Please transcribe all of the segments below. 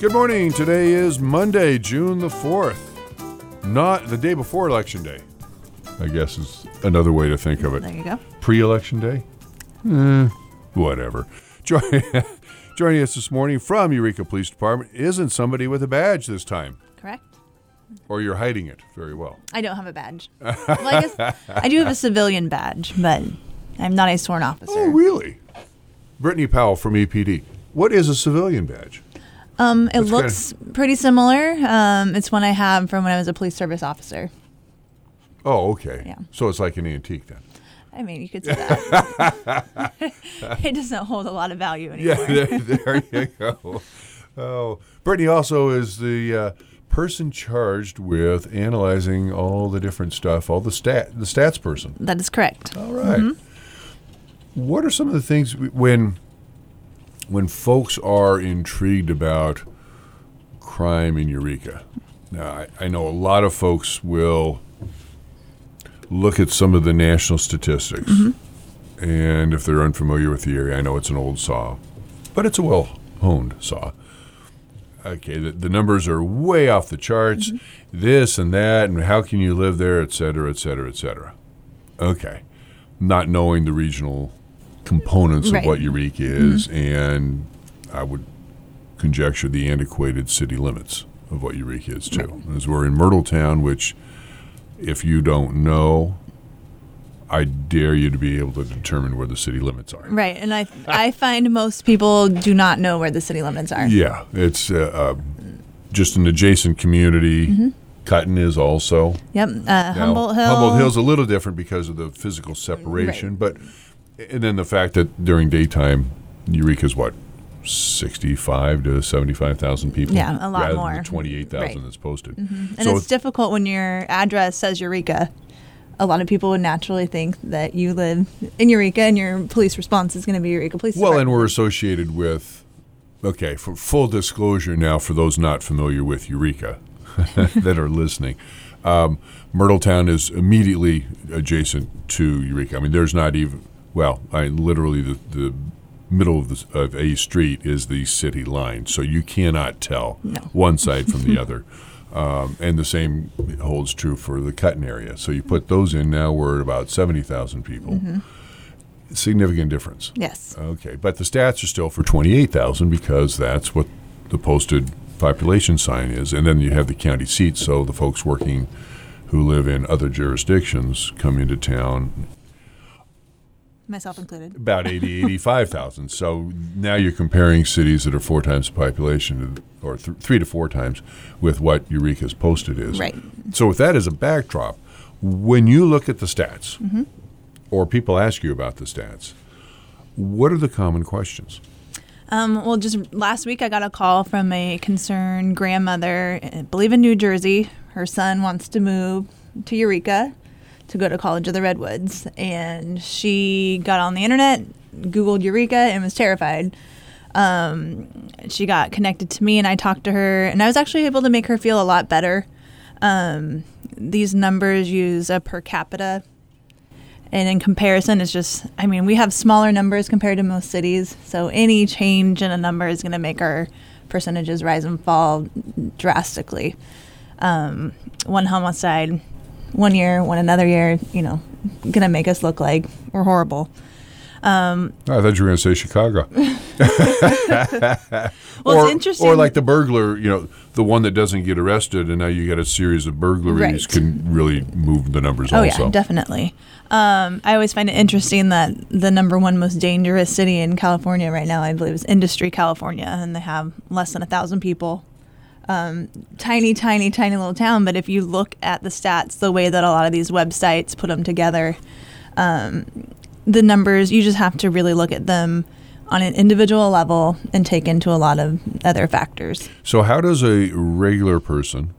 Good morning. Today is Monday, June the 4th. Not the day before Election Day, I guess is another way to think of it. There you go. Pre-Election Day? Whatever. Joining us this morning from Eureka Police Department isn't somebody with a badge this time. Correct. Or you're hiding it very well. I don't have a badge. Well, I guess I do have a civilian badge, but I'm not a sworn officer. Oh, really? Brittany Powell from EPD. What is a civilian badge? It looks pretty similar. It's one I have from when I was a police service officer. Oh, okay. Yeah. So it's like an antique then. I mean, you could say that. It doesn't hold a lot of value anymore. Yeah, there you go. Oh, Brittany also is the person charged with analyzing all the different stuff, all the stats person. That is correct. All right. Mm-hmm. What are some of the things when folks are intrigued about crime in Eureka? Now, I know a lot of folks will look at some of the national statistics. Mm-hmm. And if they're unfamiliar with the area, I know it's an old saw, but it's a well-honed saw. Okay, the numbers are way off the charts, this and that, and how can you live there, et cetera, et cetera, et cetera. Okay, not knowing the regional components of what Eureka is, and I would conjecture the antiquated city limits of what Eureka is too. Right. As we're in Myrtletown, which if you don't know, I dare you to be able to determine where the city limits are. Right, and I find most people do not know where the city limits are. Yeah, it's just an adjacent community. Mm-hmm. Cutton is also. Yep, Humboldt Hill. Humboldt Hill's a little different because of the physical separation, but and then the fact that during daytime, Eureka's what, 65 to 75,000 people? Yeah, a lot rather more. Than the 28,000 that's posted. Mm-hmm. And so it's difficult when your address says Eureka. A lot of people would naturally think that you live in Eureka and your police response is going to be Eureka Police Department. Well, and we're associated with, okay, for full disclosure now for those not familiar with Eureka that are listening, Myrtletown is immediately adjacent to Eureka. I mean, there's not even, literally the middle of a street is the city line, so you cannot tell one side from the other. And the same holds true for the Cutton area. So you put those in now, we're at about 70,000 people. Mm-hmm. Significant difference. Yes. Okay, but the stats are still for 28,000 because that's what the posted population sign is. And then you have the county seats, so the folks working who live in other jurisdictions come into town. Myself included. About 85,000. So now you're comparing cities that are 4 times the population, or 3 to 4 times, with what Eureka's posted is. Right. So with that as a backdrop, when you look at the stats, or people ask you about the stats, what are the common questions? Well, just last week I got a call from a concerned grandmother, I believe in New Jersey. Her son wants to move to Eureka to go to College of the Redwoods, and she got on the internet, Googled Eureka, and was terrified. She got connected to me, and I talked to her, and I was actually able to make her feel a lot better. These numbers use a per capita, and in comparison, it's just, I mean, we have smaller numbers compared to most cities, so any change in a number is going to make our percentages rise and fall drastically. One homicide one year, one another year, gonna make us look like we're horrible. I thought you were going to say Chicago. Well, it's interesting. Or like the burglar, the one that doesn't get arrested, and now you got a series of burglaries can really move the numbers also. Oh, yeah, definitely. I always find it interesting that the number one most dangerous city in California right now, I believe, is Industry, California, and they have less than 1,000 people. Tiny little town, but if you look at the stats, the way that a lot of these websites put them together, the numbers, you just have to really look at them on an individual level and take into a lot of other factors. So how does a regular person,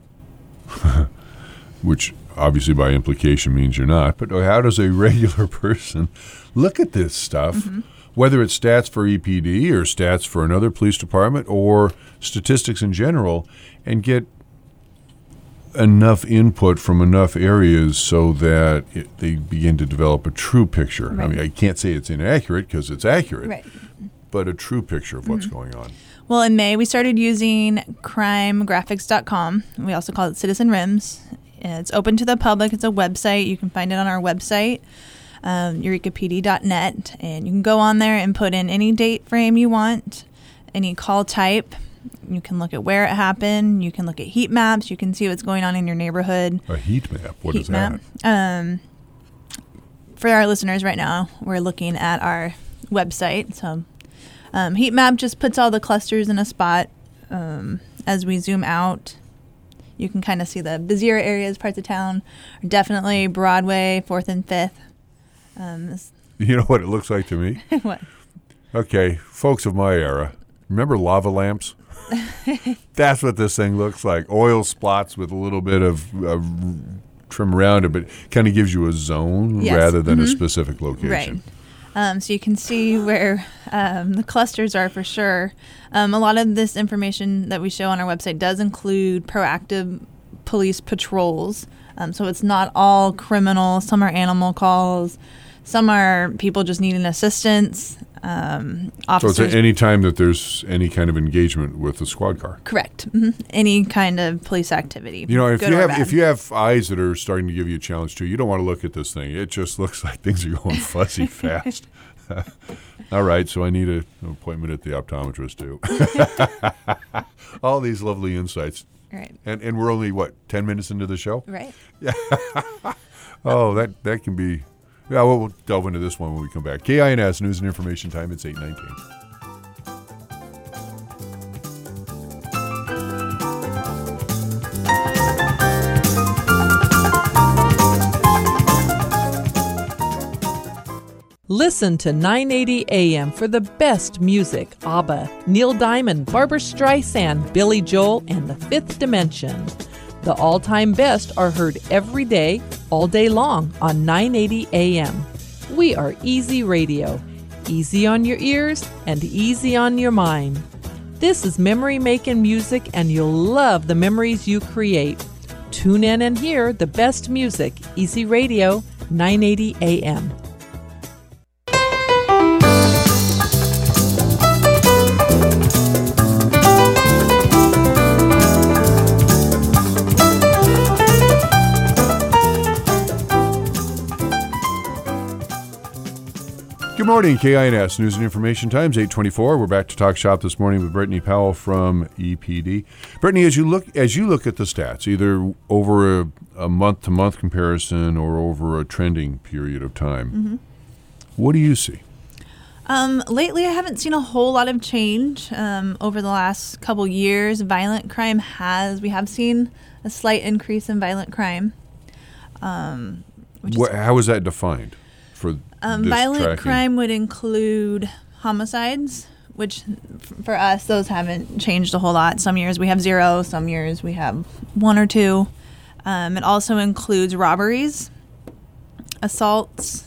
which obviously by implication means you're not, but how does a regular person look at this stuff, whether it's stats for EPD or stats for another police department or statistics in general, and get enough input from enough areas so that they begin to develop a true picture? Right. I mean, I can't say it's inaccurate because it's accurate, but a true picture of what's going on. Well, in May, we started using crimegraphics.com. We also call it Citizen RIMS. It's open to the public. It's a website. You can find it on our website, eurekapd.net. And you can go on there and put in any date frame you want, any call type. You can look at where it happened. You can look at heat maps. You can see what's going on in your neighborhood. A heat map? What is that? For our listeners right now, we're looking at our website. So heat map just puts all the clusters in a spot. As we zoom out, you can kind of see the busier areas, parts of town. Are definitely Broadway, 4th and 5th. You know what it looks like to me? What? Okay, folks of my era, remember lava lamps? That's what this thing looks like. Oil spots with a little bit of trim around it, but kind of gives you a zone rather than a specific location. Right. So you can see where the clusters are for sure. A lot of this information that we show on our website does include proactive police patrols. So it's not all criminal. Some are animal calls. Some are people just needing assistance. So it's any time that there's any kind of engagement with the squad car. Correct. Any kind of police activity. You know, if you have eyes that are starting to give you a challenge too, you don't want to look at this thing. It just looks like things are going fuzzy fast. All right, so I need an appointment at the optometrist too. All these lovely insights. Right. And we're only 10 minutes into the show? Right. Yeah. Oh, that can be. Yeah, we'll delve into this one when we come back. KINS News and Information Time. It's 8:19. Listen to 980 AM for the best music. ABBA, Neil Diamond, Barbra Streisand, Billy Joel, and The Fifth Dimension. The all-time best are heard every day, all day long on 980 AM. We are Easy Radio. Easy on your ears and easy on your mind. This is memory-making music, and you'll love the memories you create. Tune in and hear the best music. Easy Radio, 980 AM. Good morning, KINS News and Information Times, 8:24. We're back to Talk Shop this morning with Brittany Powell from EPD. Brittany, as you look at the stats, either over a month-to-month comparison or over a trending period of time, what do you see? Lately, I haven't seen a whole lot of change over the last couple years. Violent crime we have seen a slight increase in violent crime. How is that defined? For violent crime would include homicides, which for us, those haven't changed a whole lot. Some years we have 0, some years we have 1 or 2. It also includes robberies, assaults,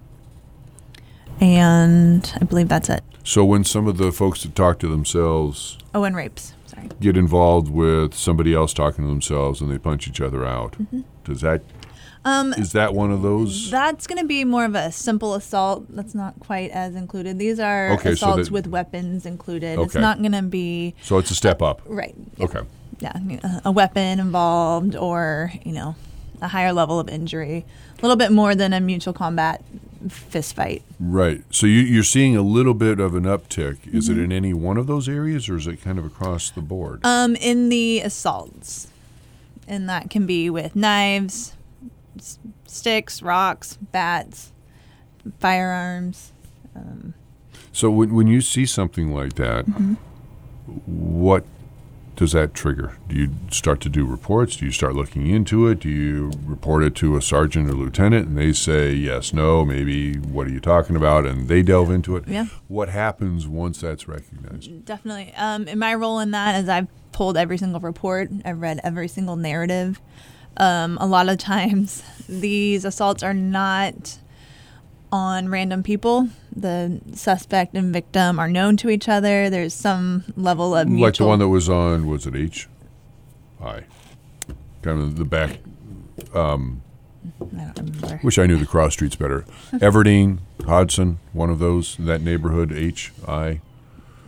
and I believe that's it. So when some of the folks that talk to themselves and rapes, sorry, get involved with somebody else talking to themselves and they punch each other out, does that is that one of those? That's going to be more of a simple assault. That's not quite as included. These are assaults with weapons included. Okay. It's not going to be... So it's a step up. Right. Okay. Yeah, a weapon involved or, a higher level of injury. A little bit more than a mutual combat fist fight. Right. So you're seeing a little bit of an uptick. Is it in any one of those areas or is it kind of across the board? In the assaults. And that can be with knives, sticks, rocks, bats, firearms. So when you see something like that, what does that trigger? Do you start to do reports? Do you start looking into it? Do you report it to a sergeant or lieutenant and they say yes, no, maybe, what are you talking about? And they delve into it? Yeah. What happens once that's recognized? Definitely. In my role in that is I've pulled every single report. I've read every single narrative. A lot of times these assaults are not on random people. The suspect and victim are known to each other. There's some level of mutual... Like the one that was on, was it H.I.? Kind of the back... I don't remember. Wish I knew the cross streets better. Everdeen, Hodson, one of those, that neighborhood, H.I.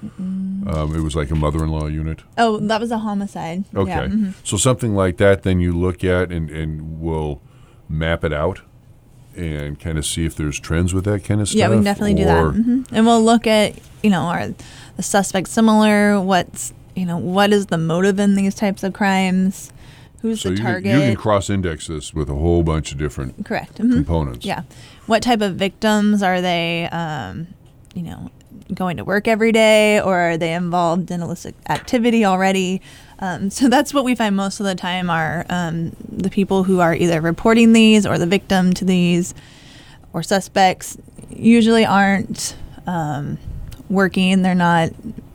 It was like a mother-in-law unit. Oh, that was a homicide. Okay. Yeah. Mm-hmm. So something like that, then you look at and we'll map it out and kind of see if there's trends with that kind of stuff. Yeah, we can definitely do that. And we'll look at, are the suspects similar? What is the motive in these types of crimes? Who's the target? You can cross-index this with a whole bunch of different correct components. Yeah. What type of victims are they? Going to work every day, or are they involved in illicit activity already? So that's what we find most of the time are the people who are either reporting these or the victim to these or suspects usually aren't working. They're not,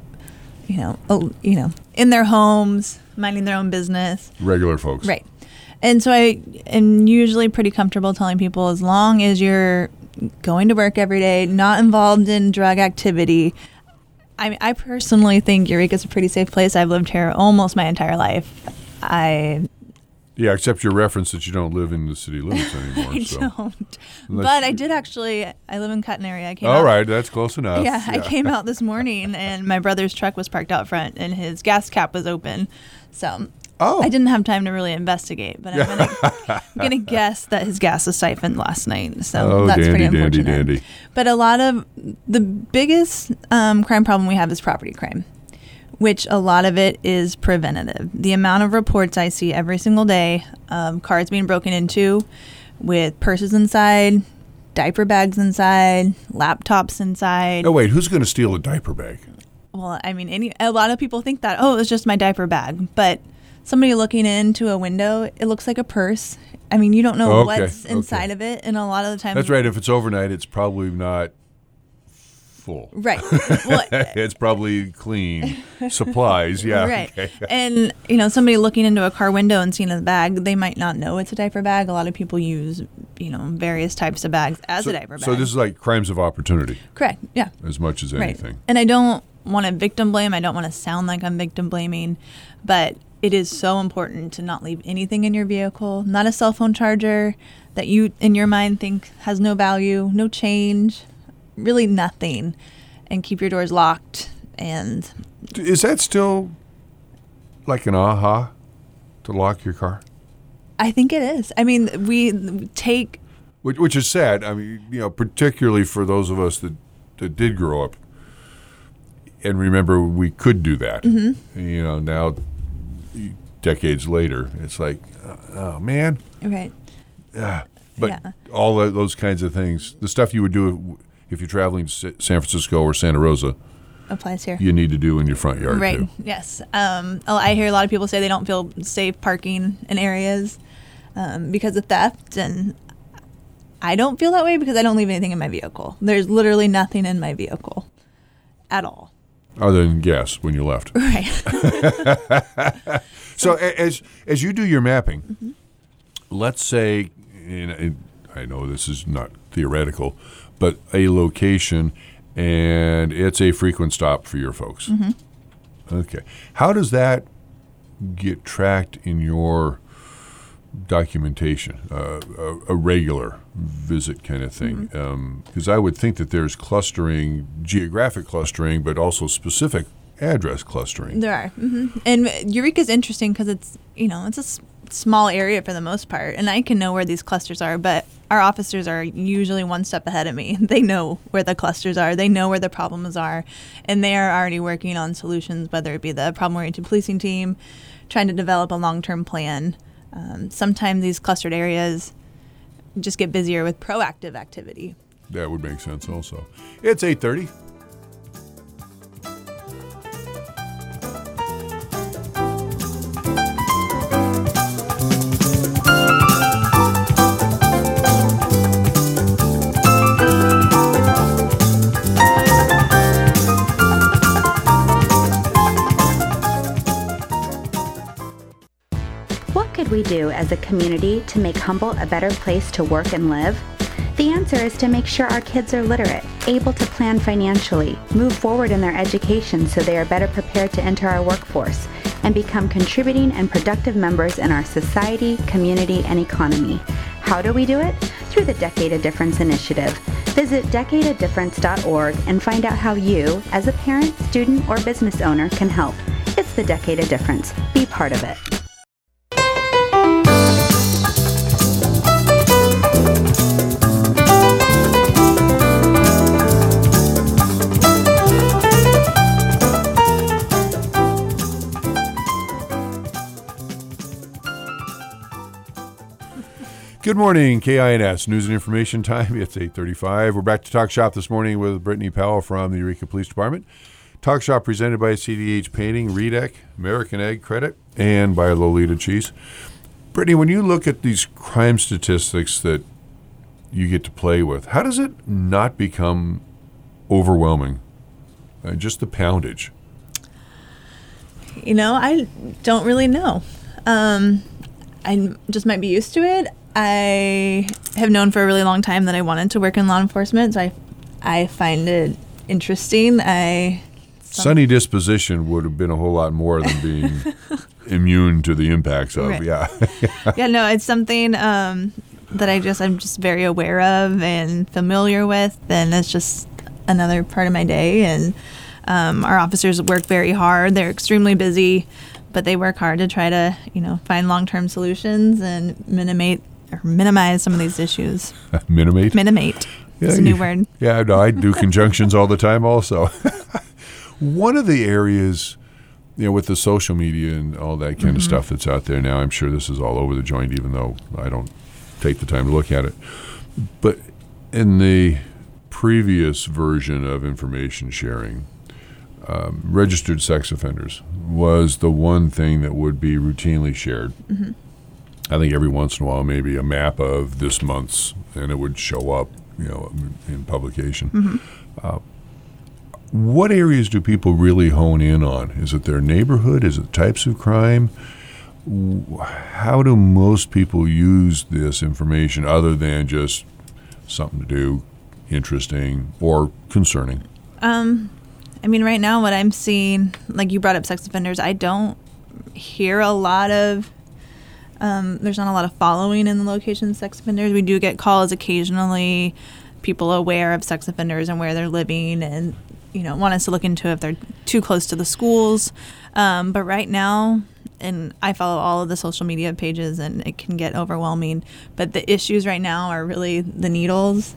in their homes, minding their own business. Regular folks. Right. And so I am usually pretty comfortable telling people as long as you're going to work every day, not involved in drug activity. I personally think Eureka's a pretty safe place. I've lived here almost my entire life. Yeah, except your reference that you don't live in the city limits anymore. I don't. But I did actually. I live in Cotton-area. All right, that's close enough. Yeah, I came out this morning and my brother's truck was parked out front and his gas cap was open. So I didn't have time to really investigate, but I'm gonna guess that his gas was siphoned last night. So that's pretty unfortunate. Dandy. But a lot of the biggest crime problem we have is property crime, which a lot of it is preventative. The amount of reports I see every single day of cars being broken into with purses inside, diaper bags inside, laptops inside. Oh, wait, who's going to steal a diaper bag? Well, I mean, a lot of people think that, it was just my diaper bag. But somebody looking into a window, it looks like a purse. I mean, you don't know what's inside of it. And a lot of the time... That's right. If it's overnight, it's probably not full. Right. Well, it's probably clean supplies. Yeah. Right. Okay. And, somebody looking into a car window and seeing a bag, they might not know it's a diaper bag. A lot of people use, various types of bags as a diaper bag. So this is like crimes of opportunity. Correct. Yeah. As much as anything. Right. And I don't want to victim blame. I don't want to sound like I'm victim blaming, but it is so important to not leave anything in your vehicle, not a cell phone charger that you, in your mind, think has no value, no change, really nothing, and keep your doors locked. And is that still like an aha to lock your car? I think it is. I mean, we take... Which is sad. I mean, particularly for those of us that did grow up and remember we could do that. Mm-hmm. Now, decades later, it's like, oh, man. Right. But all those kinds of things, the stuff you would do if you're traveling to San Francisco or Santa Rosa, applies here. You need to do in your front yard, right. too. Yes. I hear a lot of people say they don't feel safe parking in areas because of theft, and I don't feel that way because I don't leave anything in my vehicle. There's literally nothing in my vehicle at all. Other than gas when you left. Right. So as you do your mapping, let's say, and I know this is not theoretical, but a location, and it's a frequent stop for your folks. Mm-hmm. Okay. How does that get tracked in your documentation, a regular visit kind of thing? Because I would think that there's clustering, geographic clustering, but also specific address clustering. There are. Mm-hmm. And Eureka's interesting because it's, it's a small area for the most part, and I can know where these clusters are, but our officers are usually one step ahead of me. They know where the clusters are. They know where the problems are, and they are already working on solutions, whether it be the problem-oriented policing team, trying to develop a long-term plan. Sometimes these clustered areas just get busier with proactive activity. That would make sense also. It's 8:30. We do as a community to make Humboldt a better place to work and live? The answer is to make sure our kids are literate, able to plan financially, move forward in their education so they are better prepared to enter our workforce, and become contributing and productive members in our society, community, and economy. How do we do it? Through the Decade of Difference initiative. Visit decadeofdifference.org and find out how you, as a parent, student, or business owner, can help. It's the Decade of Difference. Be part of it. Good morning, KINS News and Information Time. It's 8:35. We're back to Talk Shop this morning with Brittany Powell from the Eureka Police Department. Talk Shop presented by CDH Painting, Redec, American Egg Credit, and by Lolita Cheese. Brittany, when you look at these crime statistics that you get to play with, how does it not become overwhelming? Just the poundage. You know, I don't really know. I just might be used to it. I have known for a really long time that I wanted to work in law enforcement, so I find it interesting. Sunny disposition would have been a whole lot more than being immune to the impacts of, right. Yeah. Yeah, no, it's something that I'm just very aware of and familiar with, and it's just another part of my day. And our officers work very hard. They're extremely busy, but they work hard to try to, find long-term solutions and minimize some of these issues. Minimate? Minimate. Yeah, it's a new word. Yeah, no, I do conjunctions all the time also. One of the areas, with the social media and all that kind of stuff that's out there now, I'm sure this is all over the joint, even though I don't take the time to look at it. But in the previous version of information sharing, registered sex offenders was the one thing that would be routinely shared. Mm-hmm. I think every once in a while, maybe a map of this month's, and it would show up, in publication. Mm-hmm. What areas do people really hone in on? Is it their neighborhood? Is it types of crime? How do most people use this information other than just something to do, interesting, or concerning? Right now what I'm seeing, like you brought up sex offenders, I don't hear a lot of, there's not a lot of following in the location of sex offenders. We do get calls occasionally, people aware of sex offenders and where they're living and, want us to look into if they're too close to the schools. But right now, and I follow all of the social media pages and it can get overwhelming, but the issues right now are really the needles,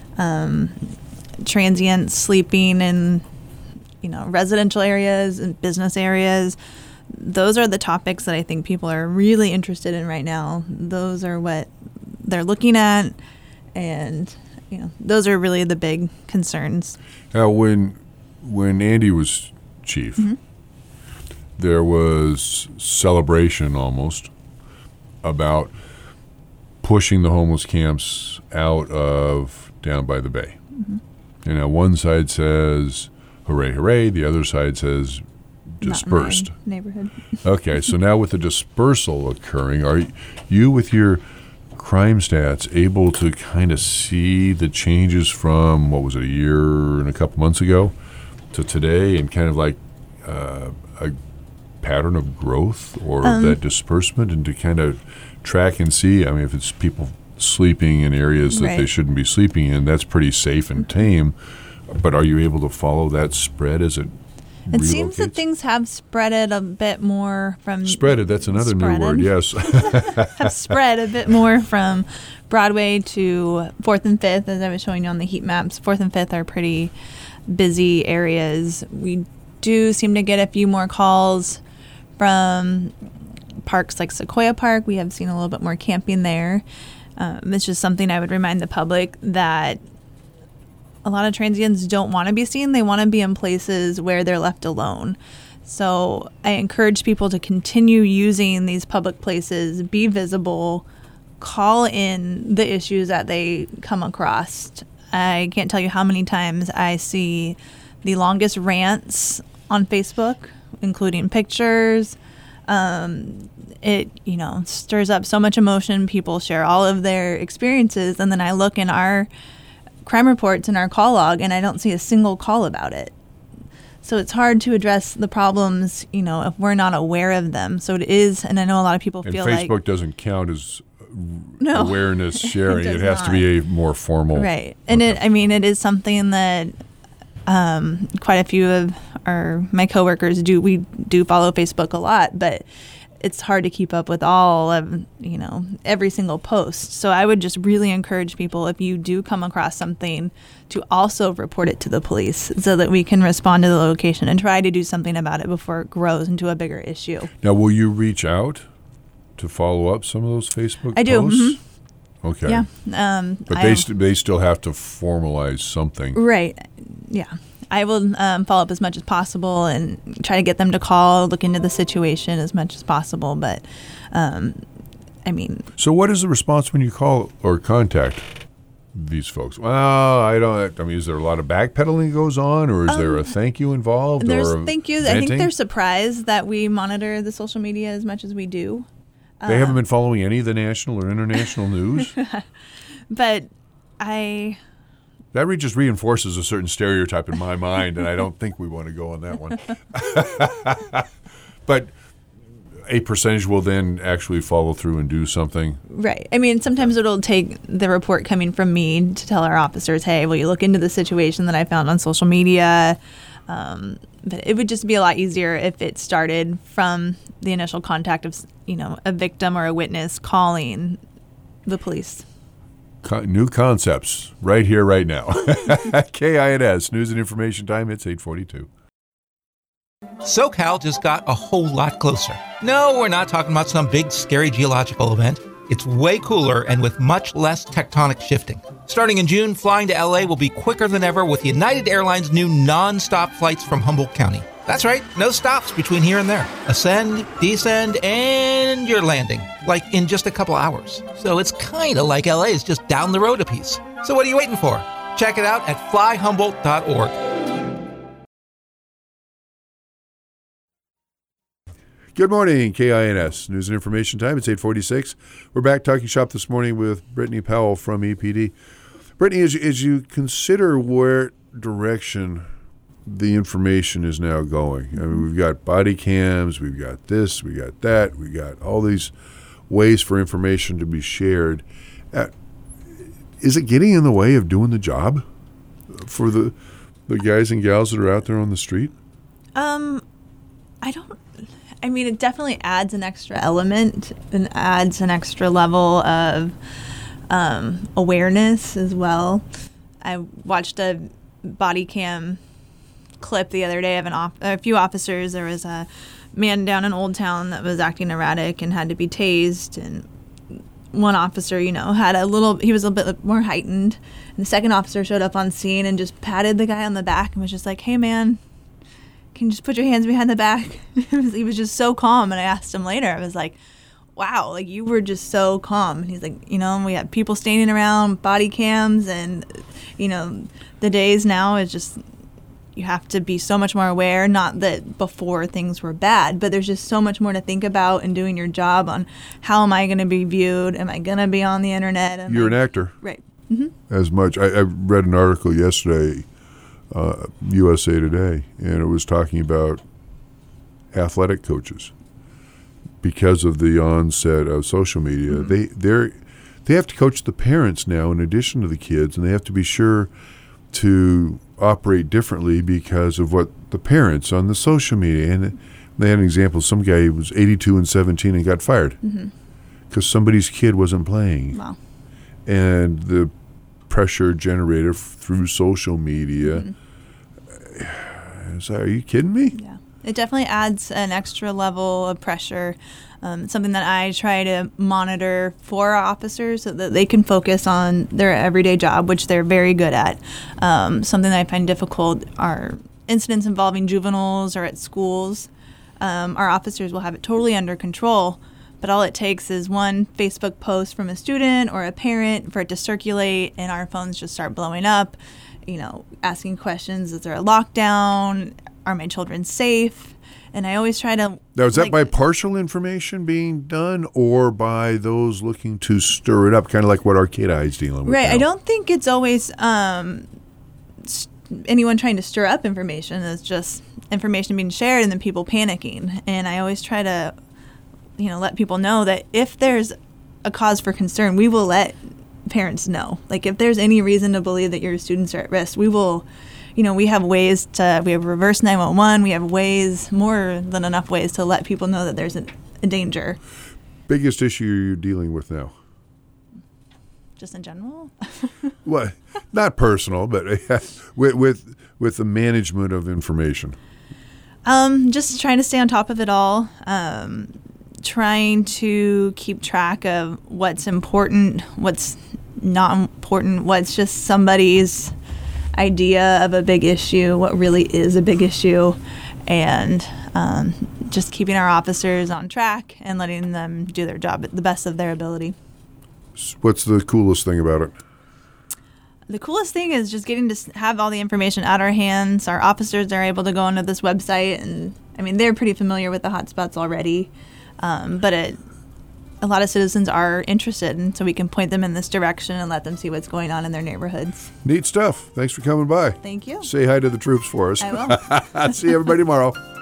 transients sleeping in, residential areas and business areas. Those are the topics that I think people are really interested in right now. Those are what they're looking at, and those are really the big concerns. Now, when Andy was chief, mm-hmm. there was celebration almost about pushing the homeless camps out of down by the bay. Mm-hmm. One side says, hooray, hooray. The other side says, dispersed. Not my neighborhood. Okay, so now with the dispersal occurring, are you with your crime stats able to kind of see the changes from, what was it, a year and a couple months ago to today, and kind of like a pattern of growth or that disbursement, and to kind of track and see, if it's people sleeping in areas that they shouldn't be sleeping in, that's pretty safe and tame, but are you able to follow that spread as it It seems that things have spreaded a bit more from... Spreaded, that's another new word, yes. Have spread a bit more from Broadway to 4th and 5th, as I was showing you on the heat maps. 4th and 5th are pretty busy areas. We do seem to get a few more calls from parks like Sequoia Park. We have seen a little bit more camping there. It's just something I would remind the public that a lot of transients don't want to be seen. They want to be in places where they're left alone. So I encourage people to continue using these public places, be visible, call in the issues that they come across. I can't tell you how many times I see the longest rants on Facebook, including pictures. It, stirs up so much emotion. People share all of their experiences, and then I look in our crime reports in our call log, and I don't see a single call about it. So it's hard to address the problems, if we're not aware of them. So it is, and I know a lot of people feel like... And Facebook doesn't count as awareness sharing. It It does has to be a more formal. Right. And it is something that quite a few of my coworkers do. We do follow Facebook a lot, but it's hard to keep up with all of, every single post. So I would just really encourage people, if you do come across something, to also report it to the police so that we can respond to the location and try to do something about it before it grows into a bigger issue. Now, will you reach out to follow up some of those Facebook I do. posts? Mm-hmm. Okay. Yeah. But they still have to formalize something. Right. Yeah. I will follow up as much as possible and try to get them to call, look into the situation as much as possible. But, So what is the response when you call or contact these folks? Well, is there a lot of backpedaling goes on, or is there a thank you involved? There's or thank yous. I think they're surprised that we monitor the social media as much as we do. They haven't been following any of the national or international news? But That just reinforces a certain stereotype in my mind, and I don't think we want to go on that one. But a percentage will then actually follow through and do something. Right. Sometimes it'll take the report coming from me to tell our officers, hey, will you look into the situation that I found on social media? But it would just be a lot easier if it started from the initial contact of, a victim or a witness calling the police. New concepts right here, right now. KINS, News and Information Time, it's 8:42. SoCal just got a whole lot closer. No, we're not talking about some big, scary geological event. It's way cooler and with much less tectonic shifting. Starting in June, flying to LA will be quicker than ever with United Airlines' new non-stop flights from Humboldt County. That's right, no stops between here and there. Ascend, descend, and you're landing, like in just a couple hours. So it's kind of like LA is just down the road a piece. So what are you waiting for? Check it out at flyhumboldt.org. Good morning, KINS, News and Information Time. It's 8:46. We're back talking shop this morning with Brittany Powell from EPD. Brittany, as you consider where direction the information is now going, we've got body cams, we've got this, we got that, we got all these ways for information to be shared. Is it getting in the way of doing the job for the guys and gals that are out there on the street? It definitely adds an extra element and adds an extra level of awareness as well. I watched a body cam clip the other day of a few officers. There was a man down in Old Town that was acting erratic and had to be tased, and one officer, he was a bit more heightened, and the second officer showed up on scene and just patted the guy on the back and was just like, hey man, can you just put your hands behind the back? He was just so calm. And I asked him later, I was like, wow, like you were just so calm. And he's like, we had people standing around, body cams, and the days now is just, you have to be so much more aware. Not that before things were bad, but there's just so much more to think about in doing your job on how am I going to be viewed? Am I going to be on the internet? You're an actor. Right. Mm-hmm. As much. I read an article yesterday, USA Today, and it was talking about athletic coaches. Because of the onset of social media, mm-hmm. they have to coach the parents now in addition to the kids, and they have to be sure to operate differently because of what the parents on the social media. And they had an example. Some guy was 82 and 17 and got fired because somebody's kid wasn't playing. Wow. And the pressure generated through social media. Mm-hmm. Are you kidding me? Yeah. It definitely adds an extra level of pressure, something that I try to monitor for our officers so that they can focus on their everyday job, which they're very good at. Something that I find difficult are incidents involving juveniles or at schools. Our officers will have it totally under control, but all it takes is one Facebook post from a student or a parent for it to circulate, and our phones just start blowing up, asking questions. Is there a lockdown? Are my children safe? And I always try to... Now, is that by partial information being done or by those looking to stir it up, kind of like what Arcade Eye is dealing with? Right. Now? I don't think it's always anyone trying to stir up information. It's just information being shared and then people panicking. And I always try to, let people know that if there's a cause for concern, we will let parents know. Like if there's any reason to believe that your students are at risk, we will, we have ways we have reverse 911. We have more than enough ways to let people know that there's a danger. Biggest issue you're dealing with now? Just in general? Well, not personal, but with the management of information. Just trying to stay on top of it all. Trying to keep track of what's important, what's not important, what's just somebody's idea of a big issue, what really is a big issue, and just keeping our officers on track and letting them do their job at the best of their ability. What's the coolest thing about it? The coolest thing is just getting to have all the information at our hands. Our officers are able to go onto this website, and they're pretty familiar with the hotspots already. But a lot of citizens are interested, and so we can point them in this direction and let them see what's going on in their neighborhoods. Neat stuff. Thanks for coming by. Thank you. Say hi to the troops for us. I will. See everybody tomorrow.